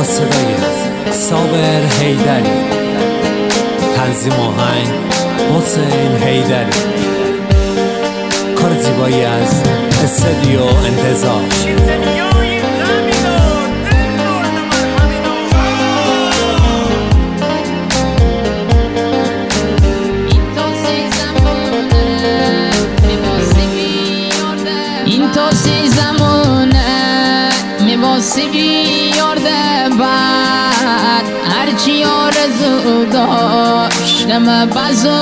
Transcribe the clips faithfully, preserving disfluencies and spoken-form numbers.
با صدای صابر حیدری، تنظیم آهنگ حسین حیدری، کار زیبایی از استودیو انتظار. این تو سی زمونه میباسگی یارده بعد هرچی آرزو داشتم بازو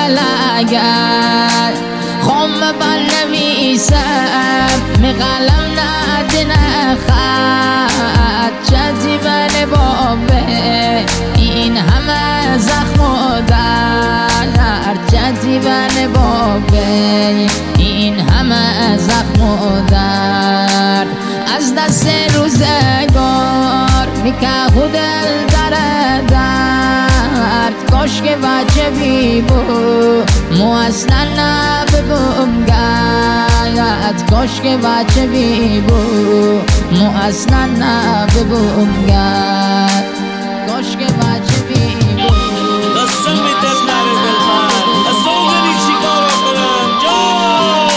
الگد خم بنویسم می قلم ندنه خط چتی بله بابه این همه زخم و درد چتی بله بابه این همه زخم و درد از دست روزگار میکهو دل در درد کاش که بچه بی بو مو اصلا نببم گرد کاش که بچه بی بو مو اصلا نببم گرد کاش که بچه بی بو قسم به دل نره دلبر اصلا داری چی کار کنم جان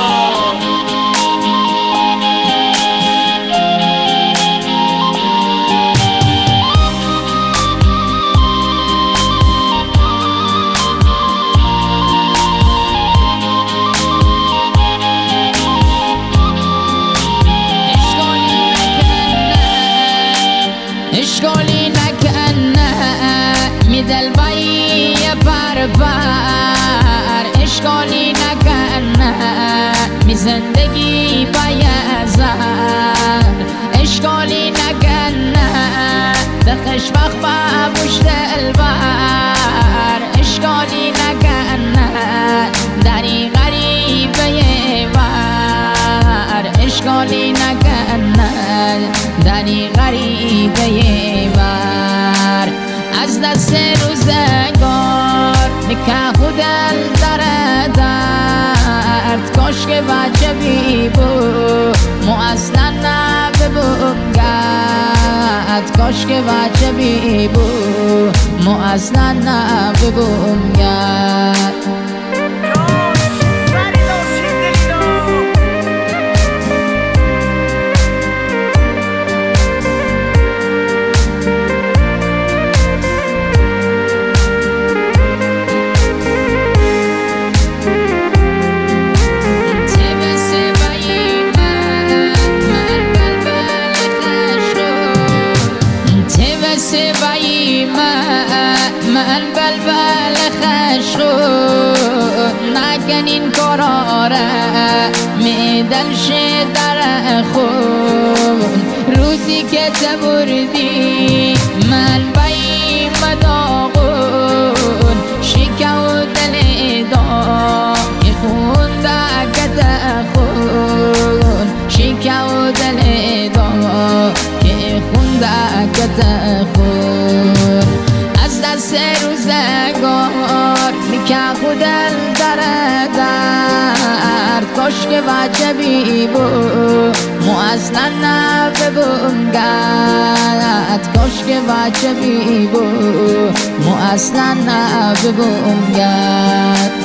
اشکالی نکنه می دل بایی پر پر اشکالی نکنه می زندگی بای زر اشکالی نکنه دخش وقت با مش دل بر اشکالی نکنه دری غریبه بر اشکالی نکنه دری غریبه بر از دست روزگار میکهو دل در درد کاش که بچه بی بو مو اصلا نببم گرد کاش که بچه بی بو مو اصلا نببم گرد سبایی من بلبل خشخون نکن این کاراره می دلش در خون روزی که تبردی من بایی مداغون شکا و دل دای خون دکت خون شکا و دل دای خون دکت خون از دست روزگار میکهو دل در درد کاش که بچه بی بو مو اصلا نببم گرد کاش که بچه بی بو مو اصلا نببم گرد